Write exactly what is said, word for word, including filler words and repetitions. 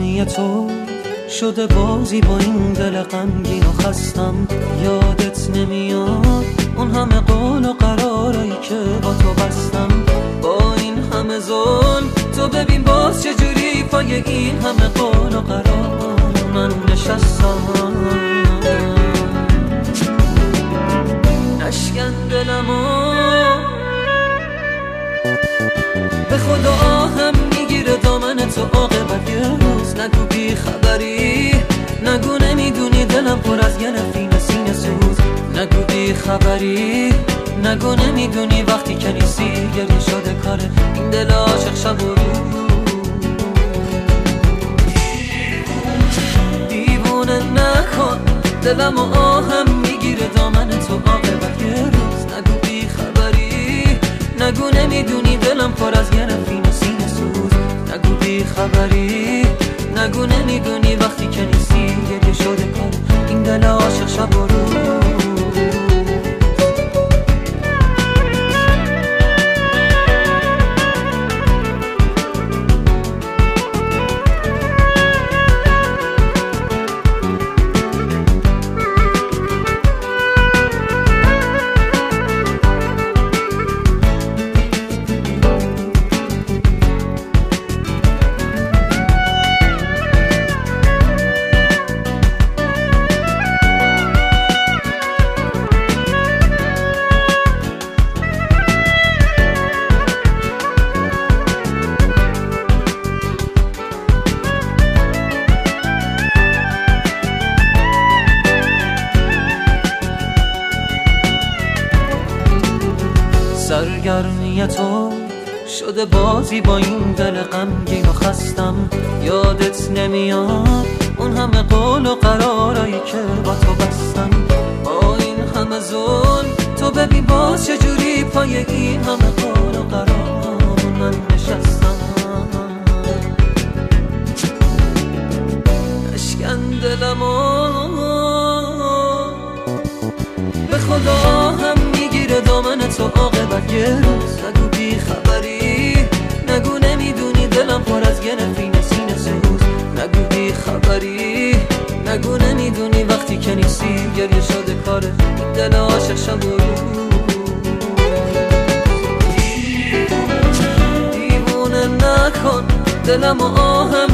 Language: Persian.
سرگرمی تو شده بازی با این دل غمگین و خستم. یادت نمیاد اون همه قول و قرارایی که با تو بستم؟ با این همه ظلم تو ببین باز چجوری پای این همه قول و قرار من نشستم. نشکن دلمو به خدا آهم میگیره دامن تو عاقبت یه روز. نگو بی خبری، نگو نمیدونی دلم پر از گرفتین سینه سوز. نگو بی خبری، نگو نمیدونی وقتی که نیستی گریه شده کاره این دل عاشق شب و روز. دیوونه نکن دلم و آهم میگیره دامن تو عاقبت یه روز. نگو بی خبری، نگو نمیدونی دلم پر از گرفتین سینه سوز. نگو بی خبری، نگو نمیدونی وقتی که نیستی گریه شده کاره این دل عاشق شب و روز. سرگرمی تو شده بازی با این دل غمگین و خستم. یادت نمیاد اون همه قول و قرارایی که با تو بستم؟ با این همه ظلم تو ببین باز چجوری پای این همه قول و قرار من نشستم. نشکن دلمو به خدا هم میگیره دامن تو عاقبت یه روز. نگو بی خبری، نگو نمیدونی دلم پر از گرفتین سینه سوز. نگو بی خبری، نگو نمیدونی وقتی که نیستی گریه شده کاره دل عاشق شب و روز. دیوونه نکن دلم و آهم